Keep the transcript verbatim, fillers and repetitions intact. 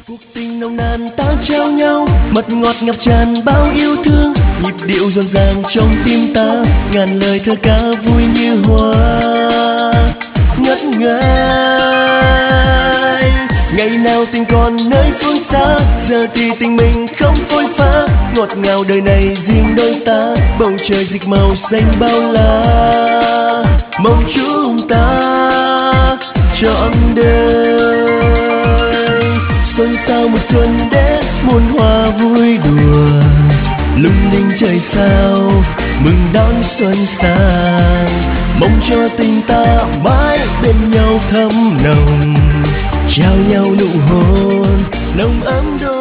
Cuộc tình nồng nàn ta trao nhau, mật ngọt ngập tràn bao yêu thương, nhịp điệu rộn ràng trong tim ta, ngàn lời thơ ca vui như hoa ngất ngây. Ngày nào tình còn nơi phương xa, giờ thì tình mình không phôi pha, ngọt ngào đời này riêng đôi ta, bầu trời dịch màu xanh bao la, mong chúng ta trọn đời. Xuân sao một xuân đến, muôn hoa vui đùa, lung linh trời sao mừng đón xuân sang, mong cho tình ta mãi bên nhau thắm nồng, trao nhau nụ hôn nồng ấm đôi.